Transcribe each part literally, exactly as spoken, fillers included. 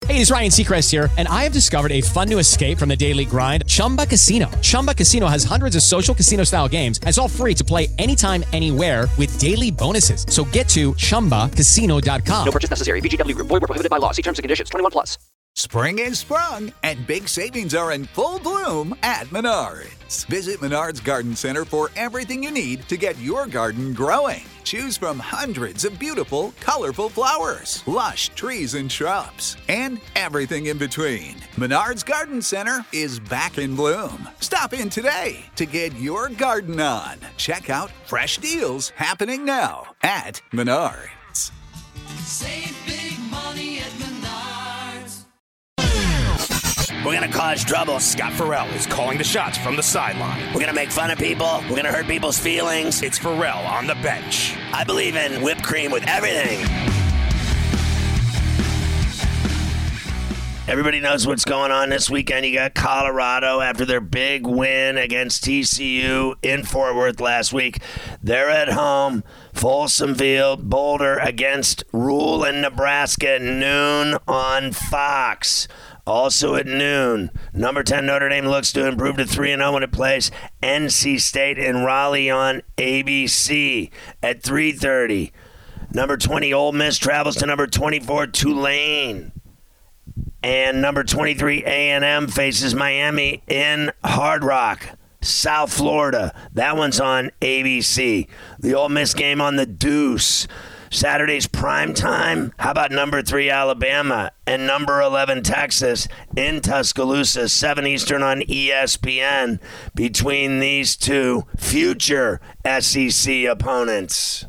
Hey, it's Ryan Seacrest here, and I have discovered a fun new escape from the daily grind, Chumba Casino. Chumba Casino has hundreds of social casino-style games, and it's all free to play anytime, anywhere with daily bonuses. So get to chumba casino dot com. No purchase necessary. V G W Group. Void where prohibited by law. See terms and conditions. twenty-one plus. Spring is sprung, and big savings are in full bloom at Menards. Visit Menards Garden Center for everything you need to get your garden growing. Choose from hundreds of beautiful, colorful flowers, lush trees and shrubs, and everything in between. Menards Garden Center is back in bloom. Stop in today to get your garden on. Check out fresh deals happening now at Menards. Save big money at Menards. We're going to cause trouble. Scott Farrell is calling the shots from the sideline. We're going to make fun of people. We're going to hurt people's feelings. It's Farrell on the bench. I believe in whipped cream with everything. Everybody knows what's going on this weekend. You got Colorado after their big win against T C U in Fort Worth last week. They're at home, Folsom Field, Boulder against Rule in Nebraska at noon on Fox. Also at noon, number ten Notre Dame looks to improve to three and oh when it plays N C State in Raleigh on A B C at three thirty. Number twenty Ole Miss travels to number twenty-four Tulane. And number twenty-three A and M faces Miami in Hard Rock, South Florida. That one's on A B C. The Ole Miss game on the Deuce. Saturday's prime time. How about number three Alabama and number eleven Texas in Tuscaloosa, seven Eastern on E S P N between these two future S E C opponents.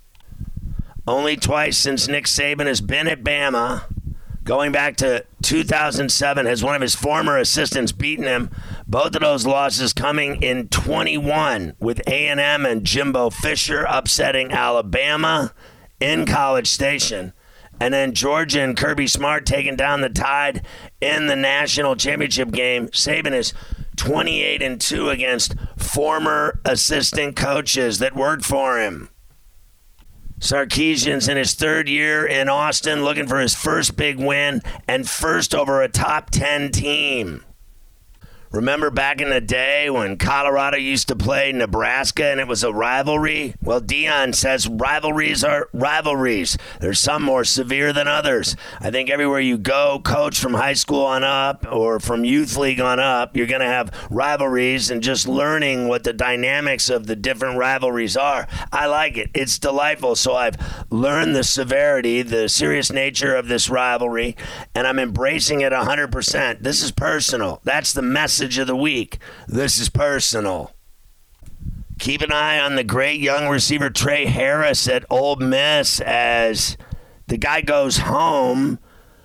Only twice since Nick Saban has been at Bama, going back to two thousand seven, has one of his former assistants beaten him. Both of those losses coming in twenty-one, with A and M and Jimbo Fisher upsetting Alabama in College Station, and then Georgia and Kirby Smart taking down the Tide in the national championship game. Saban is twenty-eight and two against former assistant coaches that worked for him. Sarkisian's in his third year in Austin, looking for his first big win and first over a top ten team. Remember back in the day when Colorado used to play Nebraska and it was a rivalry? Well, Deion says rivalries are rivalries. There's some more severe than others. I think everywhere you go, coach, from high school on up or from youth league on up, you're going to have rivalries, and just learning what the dynamics of the different rivalries are. I like it. It's delightful. So I've learned the severity, the serious nature of this rivalry, and I'm embracing it one hundred percent. This is personal. That's the message of the week. This is personal. Keep an eye on the great young receiver Trey Harris at Ole Miss, as the guy goes home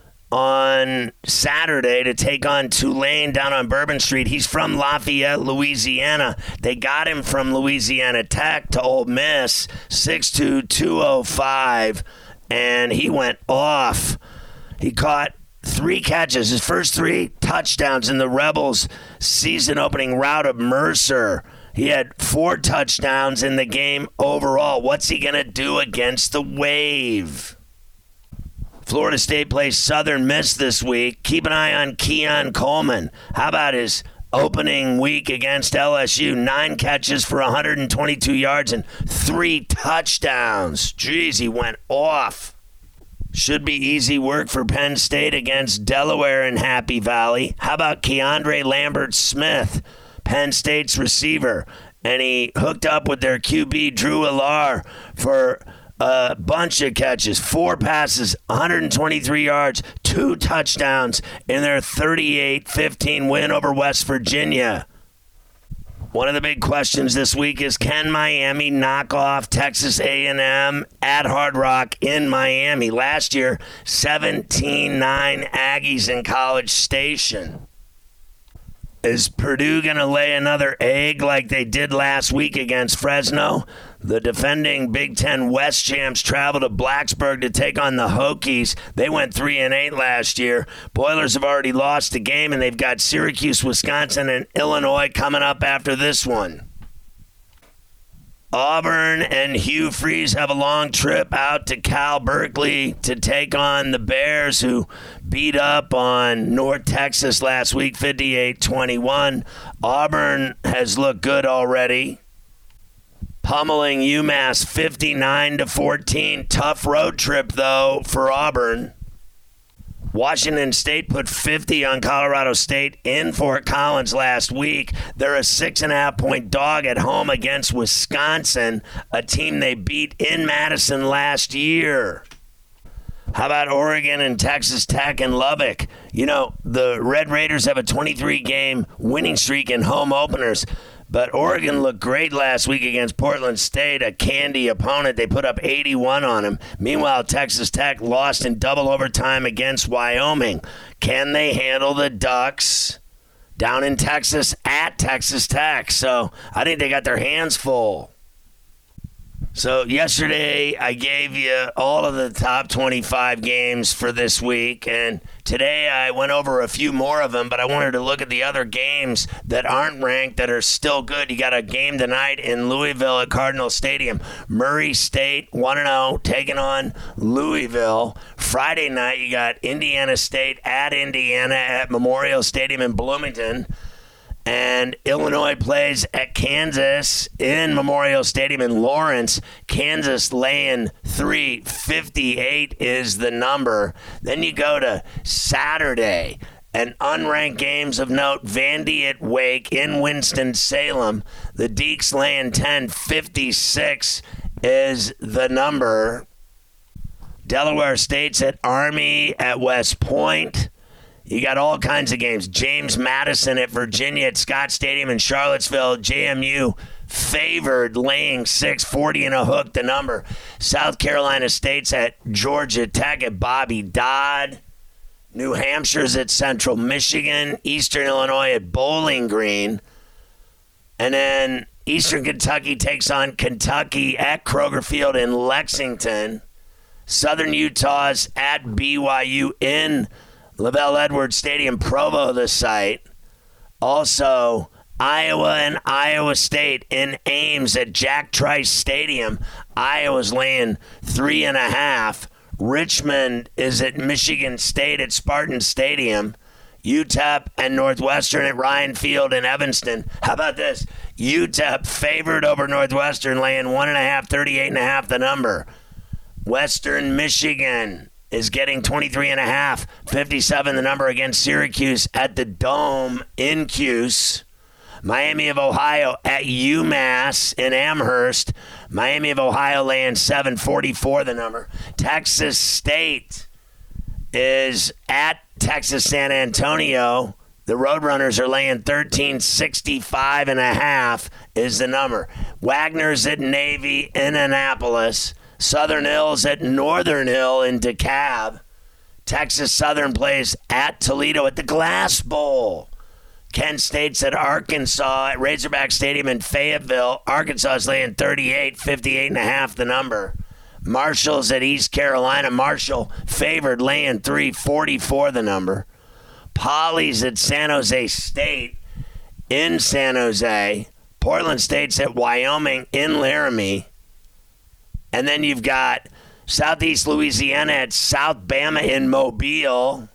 on Saturday to take on Tulane down on Bourbon Street. He's from Lafayette, Louisiana. They got him from Louisiana Tech to Ole Miss, six two, two oh five, and he went off. He caught three catches, his first three touchdowns in the Rebels' season-opening rout of Mercer. He had four touchdowns in the game overall. What's he going to do against the Wave? Florida State plays Southern Miss this week. Keep an eye on Keon Coleman. How about his opening week against L S U? Nine catches for one hundred twenty-two yards and three touchdowns. Jeez, he went off. Should be easy work for Penn State against Delaware in Happy Valley. How about Keandre Lambert-Smith, Penn State's receiver? And he hooked up with their Q B, Drew Allar, for a bunch of catches, four passes, one hundred twenty-three yards, two touchdowns in their thirty-eight fifteen win over West Virginia. One of the big questions this week is, can Miami knock off Texas A and M at Hard Rock in Miami? Last year, seventeen nine Aggies in College Station. Is Purdue going to lay another egg like they did last week against Fresno? The defending Big Ten West champs travel to Blacksburg to take on the Hokies. They went three and eight last year. Boilers have already lost a game, and they've got Syracuse, Wisconsin, and Illinois coming up after this one. Auburn and Hugh Freeze have a long trip out to Cal Berkeley to take on the Bears, who beat up on North Texas last week, fifty-eight twenty-one. Auburn has looked good already, pummeling UMass fifty-nine to fourteen. Tough road trip, though, for Auburn. Washington State put fifty on Colorado State in Fort Collins last week. They're a six and a half point dog at home against Wisconsin, a team they beat in Madison last year. How about Oregon and Texas Tech and Lubbock? You know, the Red Raiders have a twenty-three game winning streak in home openers. But Oregon looked great last week against Portland State, a candy opponent. They put up eighty-one on them. Meanwhile, Texas Tech lost in double overtime against Wyoming. Can they handle the Ducks down in Texas at Texas Tech? So I think they got their hands full. So yesterday I gave you all of the top twenty-five games for this week, and today I went over a few more of them, but I wanted to look at the other games that aren't ranked that are still good. You got a game tonight in Louisville at Cardinal Stadium. Murray State one and oh taking on Louisville. Friday night you got Indiana State at Indiana at Memorial Stadium in Bloomington. And Illinois plays at Kansas in Memorial Stadium in Lawrence. Kansas laying three fifty-eight is the number. Then you go to Saturday, and unranked games of note, Vandy at Wake in Winston-Salem. The Deacs laying ten fifty-six is the number. Delaware State's at Army at West Point. You got all kinds of games. James Madison at Virginia at Scott Stadium in Charlottesville. J M U favored, laying six forty and a hook, the number. South Carolina State's at Georgia Tech at Bobby Dodd. New Hampshire's at Central Michigan. Eastern Illinois at Bowling Green. And then Eastern Kentucky takes on Kentucky at Kroger Field in Lexington. Southern Utah's at B Y U in LaVell Edwards Stadium, Provo, the site. Also, Iowa and Iowa State in Ames at Jack Trice Stadium. Iowa's laying three and a half. Richmond is at Michigan State at Spartan Stadium. U T E P and Northwestern at Ryan Field in Evanston. How about this? U T E P favored over Northwestern, laying one and a half, thirty-eight and a half, the number. Western Michigan is getting twenty-three and a half, fifty-seven the number against Syracuse at the Dome in Cuse. Miami of Ohio at UMass in Amherst. Miami of Ohio laying seven, forty-four the number. Texas State is at Texas San Antonio. The Roadrunners are laying thirteen, sixty-five and a half is the number. Wagner's at Navy in Annapolis. Southern Hills at Northern Hill in DeKalb. Texas Southern plays at Toledo at the Glass Bowl. Kent State's at Arkansas at Razorback Stadium in Fayetteville. Arkansas is laying thirty-eight, fifty-eight and a half the number. Marshall's at East Carolina. Marshall favored, laying three, forty-four the number. Poly's at San Jose State in San Jose. Portland State's at Wyoming in Laramie. And then you've got Southeast Louisiana at South Bama in Mobile.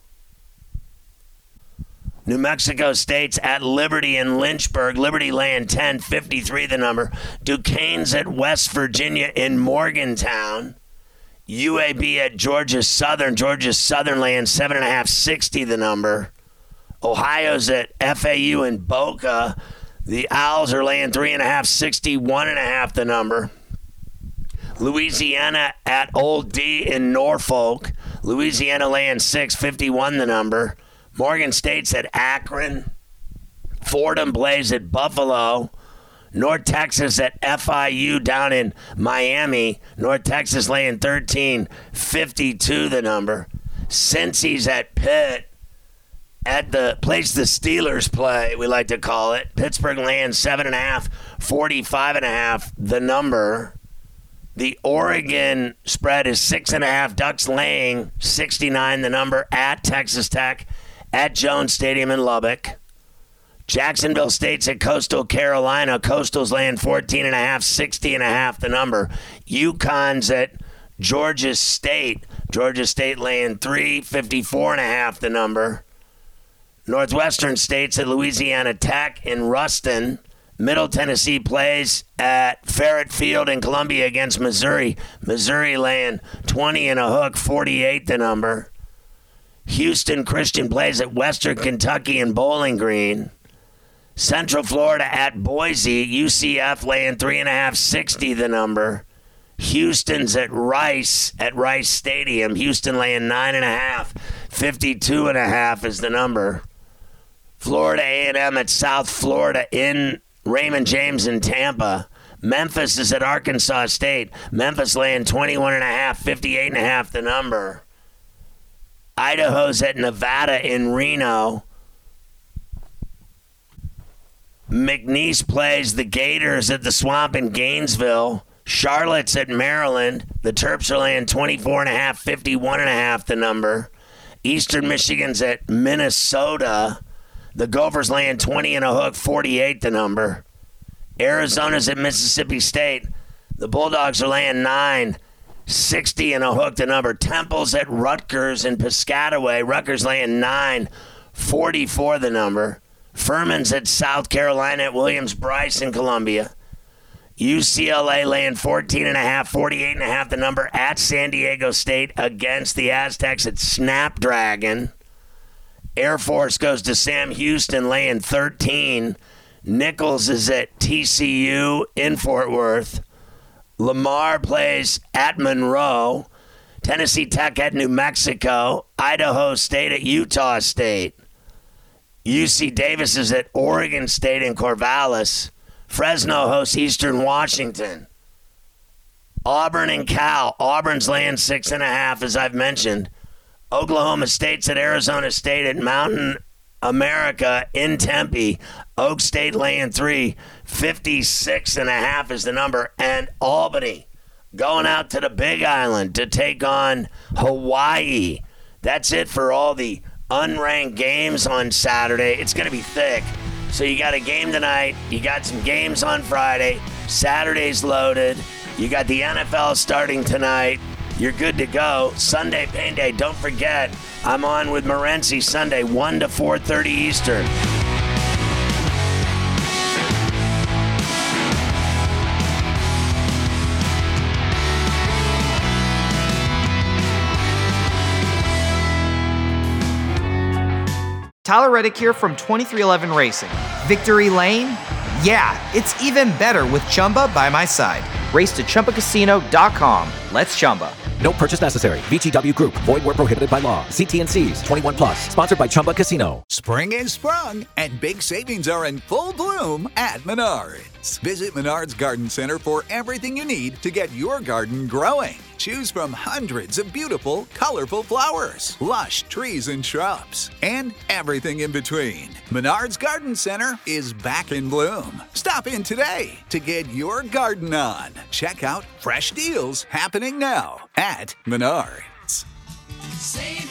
New Mexico State's at Liberty in Lynchburg. Liberty laying ten, fifty-three the number. Duquesne's at West Virginia in Morgantown. U A B at Georgia Southern. Georgia Southern laying seven and a half, sixty the number. Ohio's at F A U in Boca. The Owls are laying three and a half, sixty-one and a half the number. Louisiana at Old D in Norfolk. Louisiana laying six, fifty-one the number. Morgan State's at Akron. Fordham plays at Buffalo. North Texas at F I U down in Miami. North Texas laying thirteen, fifty-two the number. Cincy's at Pitt. At the place the Steelers play, we like to call it. Pittsburgh laying seven and a half, forty-five and a half the number. The Oregon spread is six and a half. Ducks laying sixty-nine the number at Texas Tech at Jones Stadium in Lubbock. Jacksonville State's at Coastal Carolina. Coastal's laying fourteen and a half, sixty and a half the number. UConn's at Georgia State. Georgia State laying three, fifty-four and a half the number. Northwestern State's at Louisiana Tech in Ruston. Middle Tennessee plays at Farrett Field in Columbia against Missouri. Missouri laying twenty and a hook, forty-eight the number. Houston Christian plays at Western Kentucky in Bowling Green. Central Florida at Boise. U C F laying three and a half, sixty the number. Houston's at Rice at Rice Stadium. Houston laying nine and a half, fifty-two and a half is the number. Florida A and M at South Florida in Raymond James in Tampa. Memphis is at Arkansas State. Memphis laying twenty-one and a half, fifty-eight and a half the number. Idaho's at Nevada in Reno. McNeese plays the Gators at the Swamp in Gainesville. Charlotte's at Maryland. The Terps are laying twenty-four and a half, fifty-one and a half the number. Eastern Michigan's at Minnesota. The Gophers laying twenty and a hook, forty-eight the number. Arizona's at Mississippi State. The Bulldogs are laying nine, sixty and a hook the number. Temple's at Rutgers in Piscataway. Rutgers laying nine, forty-four the number. Furman's at South Carolina at Williams-Brice in Columbia. U C L A laying fourteen and a half, forty-eight and a half the number at San Diego State against the Aztecs at Snapdragon. Air Force goes to Sam Houston laying thirteen. Nichols is at T C U in Fort Worth. Lamar plays at Monroe. Tennessee Tech at New Mexico. Idaho State at Utah State. U C Davis is at Oregon State in Corvallis. Fresno hosts Eastern Washington. Auburn and Cal. Auburn's laying six and a half, as I've mentioned. Oklahoma State's at Arizona State at Mountain America in Tempe. Oak State laying three. fifty-six and a half is the number. And Albany going out to the Big Island to take on Hawaii. That's it for all the unranked games on Saturday. It's going to be thick. So you got a game tonight. You got some games on Friday. Saturday's loaded. You got the N F L starting tonight. You're good to go. Sunday Pain Day. Don't forget, I'm on with Morency Sunday, one to four thirty Eastern. Tyler Reddick here from twenty-three eleven Racing. Victory Lane? Yeah, it's even better with Chumba by my side. Race to Chumba Casino dot com. Let's Chumba. No purchase necessary. V G W Group. Void where prohibited by law. See T and C's. twenty-one plus. Sponsored by Chumba Casino. Spring is sprung, and big savings are in full bloom at Menards. Visit Menards Garden Center for everything you need to get your garden growing. Choose from hundreds of beautiful, colorful flowers, lush trees and shrubs, and everything in between. Menards Garden Center is back in bloom. Stop in today to get your garden on. Check out fresh deals happening now at Menards. Save